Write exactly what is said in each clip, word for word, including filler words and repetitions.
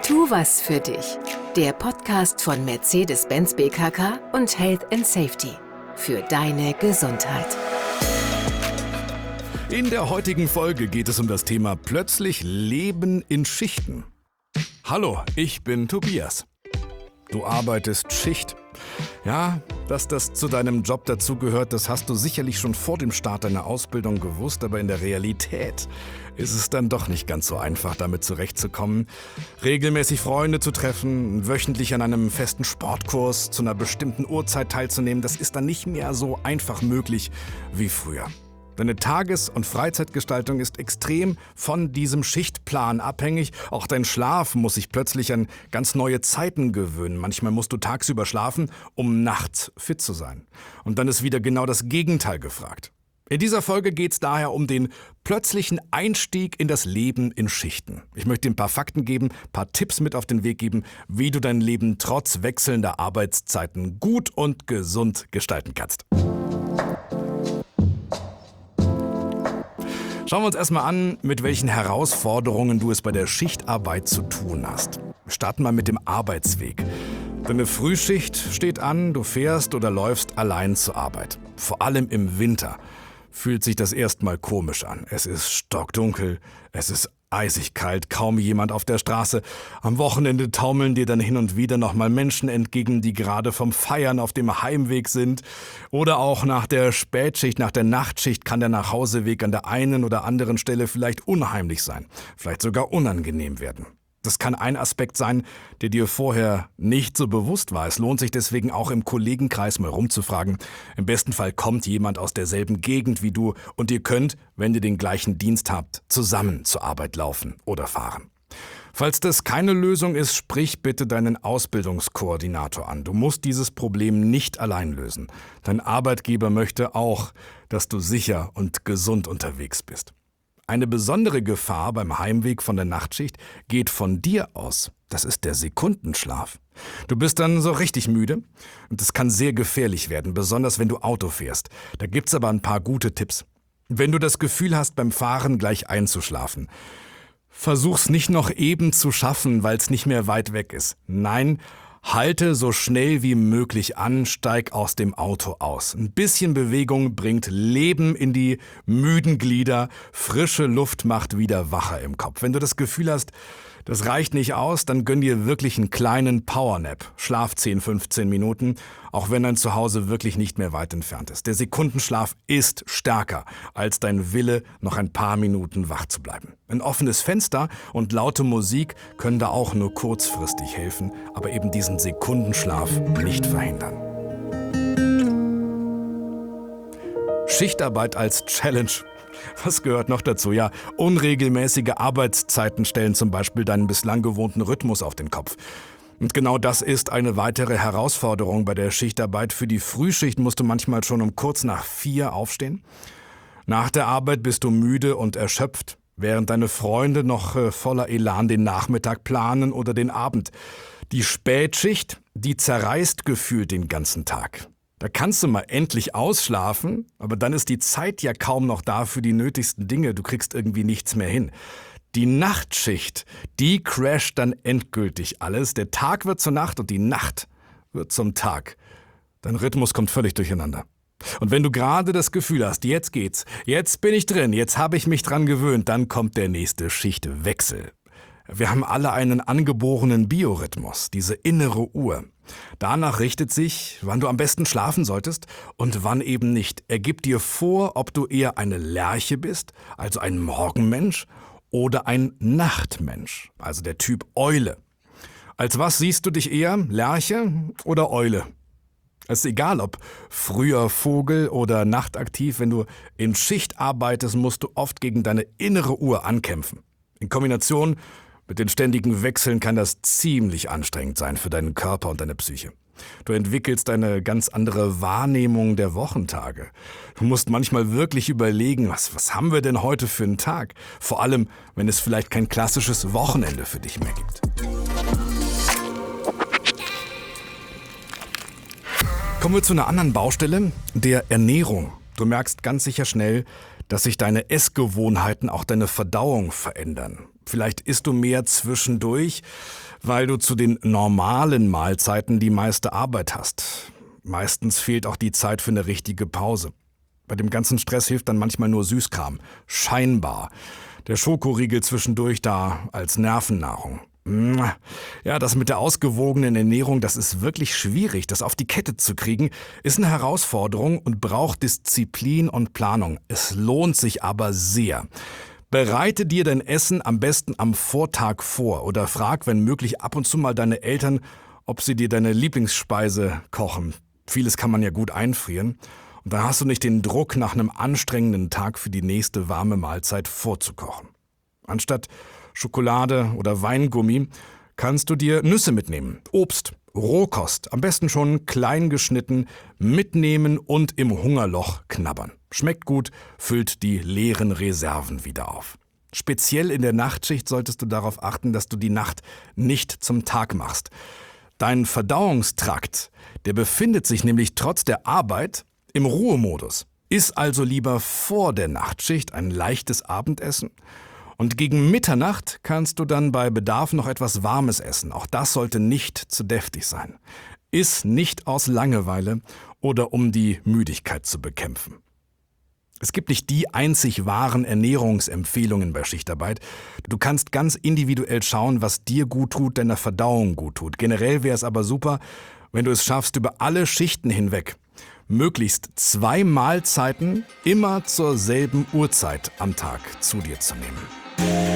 Tu was für dich. Der Podcast von Mercedes-Benz B K K und Health and Safety. Für deine Gesundheit. In der heutigen Folge geht es um das Thema plötzlich Leben in Schichten. Hallo, ich bin Tobias. Du arbeitest Schicht. Ja, dass das zu deinem Job dazugehört, das hast du sicherlich schon vor dem Start deiner Ausbildung gewusst, aber in der Realität ist es dann doch nicht ganz so einfach, damit zurechtzukommen, regelmäßig Freunde zu treffen, wöchentlich an einem festen Sportkurs zu einer bestimmten Uhrzeit teilzunehmen. Das ist dann nicht mehr so einfach möglich wie früher. Deine Tages- und Freizeitgestaltung ist extrem von diesem Schichtplan abhängig. Auch dein Schlaf muss sich plötzlich an ganz neue Zeiten gewöhnen. Manchmal musst du tagsüber schlafen, um nachts fit zu sein. Und dann ist wieder genau das Gegenteil gefragt. In dieser Folge geht es daher um den plötzlichen Einstieg in das Leben in Schichten. Ich möchte dir ein paar Fakten geben, ein paar Tipps mit auf den Weg geben, wie du dein Leben trotz wechselnder Arbeitszeiten gut und gesund gestalten kannst. Schauen wir uns erstmal an, mit welchen Herausforderungen du es bei der Schichtarbeit zu tun hast. Wir starten mal mit dem Arbeitsweg. Deine Frühschicht steht an, du fährst oder läufst allein zur Arbeit. Vor allem im Winter fühlt sich das erstmal komisch an. Es ist stockdunkel, es ist eisig kalt, kaum jemand auf der Straße. Am Wochenende taumeln dir dann hin und wieder nochmal Menschen entgegen, die gerade vom Feiern auf dem Heimweg sind. Oder auch nach der Spätschicht, nach der Nachtschicht kann der Nachhauseweg an der einen oder anderen Stelle vielleicht unheimlich sein, vielleicht sogar unangenehm werden. Das kann ein Aspekt sein, der dir vorher nicht so bewusst war. Es lohnt sich deswegen auch im Kollegenkreis mal rumzufragen. Im besten Fall kommt jemand aus derselben Gegend wie du und ihr könnt, wenn ihr den gleichen Dienst habt, zusammen zur Arbeit laufen oder fahren. Falls das keine Lösung ist, sprich bitte deinen Ausbildungskoordinator an. Du musst dieses Problem nicht allein lösen. Dein Arbeitgeber möchte auch, dass du sicher und gesund unterwegs bist. Eine besondere Gefahr beim Heimweg von der Nachtschicht geht von dir aus. Das ist der Sekundenschlaf. Du bist dann so richtig müde und das kann sehr gefährlich werden, besonders wenn du Auto fährst. Da gibt's aber ein paar gute Tipps. Wenn du das Gefühl hast, beim Fahren gleich einzuschlafen, versuch's nicht noch eben zu schaffen, weil es nicht mehr weit weg ist. Nein, halte so schnell wie möglich an, steig aus dem Auto aus. Ein bisschen Bewegung bringt Leben in die müden Glieder, frische Luft macht wieder wacher im Kopf. Wenn du das Gefühl hast, das reicht nicht aus, dann gönn dir wirklich einen kleinen Powernap. Schlaf zehn, fünfzehn Minuten, auch wenn dein Zuhause wirklich nicht mehr weit entfernt ist. Der Sekundenschlaf ist stärker als dein Wille, noch ein paar Minuten wach zu bleiben. Ein offenes Fenster und laute Musik können da auch nur kurzfristig helfen, aber eben diesen Sekundenschlaf nicht verhindern. Schichtarbeit als Challenge. Was gehört noch dazu? Ja, unregelmäßige Arbeitszeiten stellen zum Beispiel deinen bislang gewohnten Rhythmus auf den Kopf. Und genau das ist eine weitere Herausforderung bei der Schichtarbeit. Für die Frühschicht musst du manchmal schon um kurz nach vier aufstehen. Nach der Arbeit bist du müde und erschöpft, während deine Freunde noch äh, voller Elan den Nachmittag planen oder den Abend. Die Spätschicht, die zerreißt gefühlt den ganzen Tag. Da kannst du mal endlich ausschlafen, aber dann ist die Zeit ja kaum noch da für die nötigsten Dinge. Du kriegst irgendwie nichts mehr hin. Die Nachtschicht, die crasht dann endgültig alles. Der Tag wird zur Nacht und die Nacht wird zum Tag. Dein Rhythmus kommt völlig durcheinander. Und wenn du gerade das Gefühl hast, jetzt geht's, jetzt bin ich drin, jetzt habe ich mich dran gewöhnt, dann kommt der nächste Schichtwechsel. Wir haben alle einen angeborenen Biorhythmus, diese innere Uhr. Danach richtet sich, wann du am besten schlafen solltest und wann eben nicht. Er gibt dir vor, ob du eher eine Lerche bist, also ein Morgenmensch, oder ein Nachtmensch, also der Typ Eule. Als was siehst du dich eher, Lerche oder Eule? Es ist egal, ob früher Vogel oder nachtaktiv, wenn du in Schicht arbeitest, musst du oft gegen deine innere Uhr ankämpfen. In Kombination mit den ständigen Wechseln kann das ziemlich anstrengend sein für deinen Körper und deine Psyche. Du entwickelst eine ganz andere Wahrnehmung der Wochentage. Du musst manchmal wirklich überlegen, was, was haben wir denn heute für einen Tag? Vor allem, wenn es vielleicht kein klassisches Wochenende für dich mehr gibt. Kommen wir zu einer anderen Baustelle, der Ernährung. Du merkst ganz sicher schnell, dass sich deine Essgewohnheiten, auch deine Verdauung verändern. Vielleicht isst du mehr zwischendurch, weil du zu den normalen Mahlzeiten die meiste Arbeit hast. Meistens fehlt auch die Zeit für eine richtige Pause. Bei dem ganzen Stress hilft dann manchmal nur Süßkram. Scheinbar. Der Schokoriegel zwischendurch da als Nervennahrung. Ja, das mit der ausgewogenen Ernährung, das ist wirklich schwierig. Das auf die Kette zu kriegen, ist eine Herausforderung und braucht Disziplin und Planung. Es lohnt sich aber sehr. Bereite dir dein Essen am besten am Vortag vor oder frag, wenn möglich, ab und zu mal deine Eltern, ob sie dir deine Lieblingsspeise kochen. Vieles kann man ja gut einfrieren. Und dann hast du nicht den Druck, nach einem anstrengenden Tag für die nächste warme Mahlzeit vorzukochen. Anstatt Schokolade oder Weingummi kannst du dir Nüsse mitnehmen, Obst, Rohkost, am besten schon klein geschnitten, mitnehmen und im Hungerloch knabbern. Schmeckt gut, füllt die leeren Reserven wieder auf. Speziell in der Nachtschicht solltest du darauf achten, dass du die Nacht nicht zum Tag machst. Dein Verdauungstrakt, der befindet sich nämlich trotz der Arbeit im Ruhemodus. Iss also lieber vor der Nachtschicht ein leichtes Abendessen. Und gegen Mitternacht kannst du dann bei Bedarf noch etwas Warmes essen. Auch das sollte nicht zu deftig sein. Iss nicht aus Langeweile oder um die Müdigkeit zu bekämpfen. Es gibt nicht die einzig wahren Ernährungsempfehlungen bei Schichtarbeit. Du kannst ganz individuell schauen, was dir gut tut, deiner Verdauung gut tut. Generell wäre es aber super, wenn du es schaffst, über alle Schichten hinweg möglichst zwei Mahlzeiten immer zur selben Uhrzeit am Tag zu dir zu nehmen.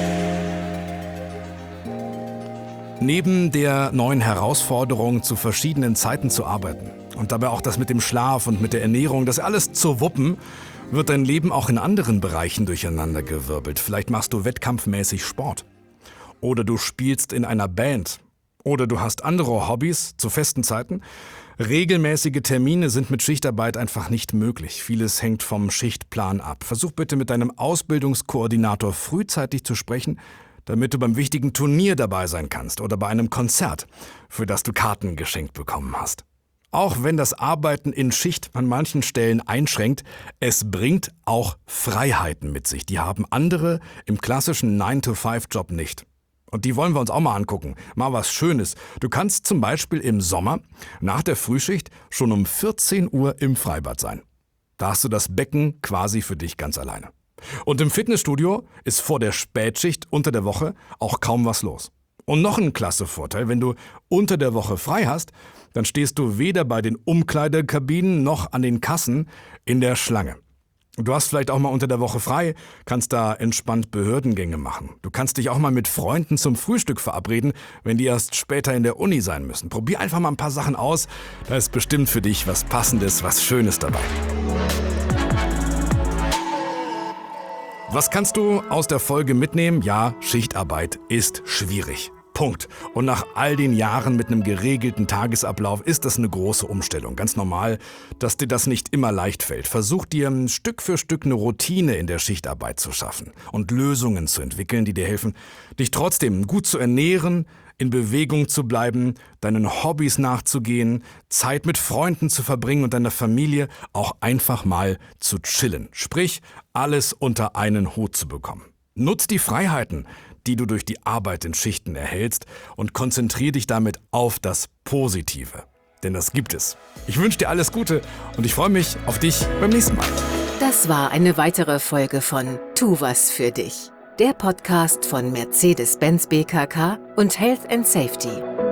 Neben der neuen Herausforderung, zu verschiedenen Zeiten zu arbeiten und dabei auch das mit dem Schlaf und mit der Ernährung, das alles zu wuppen, wird dein Leben auch in anderen Bereichen durcheinandergewirbelt. Vielleicht machst du wettkampfmäßig Sport. Oder du spielst in einer Band. Oder du hast andere Hobbys zu festen Zeiten. Regelmäßige Termine sind mit Schichtarbeit einfach nicht möglich. Vieles hängt vom Schichtplan ab. Versuch bitte mit deinem Ausbildungskoordinator frühzeitig zu sprechen, damit du beim wichtigen Turnier dabei sein kannst oder bei einem Konzert, für das du Karten geschenkt bekommen hast. Auch wenn das Arbeiten in Schicht an manchen Stellen einschränkt, es bringt auch Freiheiten mit sich. Die haben andere im klassischen nine to five Job nicht. Und die wollen wir uns auch mal angucken. Mal was Schönes. Du kannst zum Beispiel im Sommer nach der Frühschicht schon um vierzehn Uhr im Freibad sein. Da hast du das Becken quasi für dich ganz alleine. Und im Fitnessstudio ist vor der Spätschicht unter der Woche auch kaum was los. Und noch ein klasse Vorteil, wenn du unter der Woche frei hast, dann stehst du weder bei den Umkleidekabinen noch an den Kassen in der Schlange. Du hast vielleicht auch mal unter der Woche frei, kannst da entspannt Behördengänge machen. Du kannst dich auch mal mit Freunden zum Frühstück verabreden, wenn die erst später in der Uni sein müssen. Probier einfach mal ein paar Sachen aus, da ist bestimmt für dich was Passendes, was Schönes dabei. Was kannst du aus der Folge mitnehmen? Ja, Schichtarbeit ist schwierig. Punkt. Und nach all den Jahren mit einem geregelten Tagesablauf ist das eine große Umstellung. Ganz normal, dass dir das nicht immer leicht fällt. Versuch dir Stück für Stück eine Routine in der Schichtarbeit zu schaffen und Lösungen zu entwickeln, die dir helfen, dich trotzdem gut zu ernähren, in Bewegung zu bleiben, deinen Hobbys nachzugehen, Zeit mit Freunden zu verbringen und deiner Familie auch einfach mal zu chillen. Sprich, alles unter einen Hut zu bekommen. Nutz die Freiheiten, die du durch die Arbeit in Schichten erhältst und konzentriere dich damit auf das Positive. Denn das gibt es. Ich wünsche dir alles Gute und ich freue mich auf dich beim nächsten Mal. Das war eine weitere Folge von Tu was für dich. Der Podcast von Mercedes-Benz B K K und Health and Safety.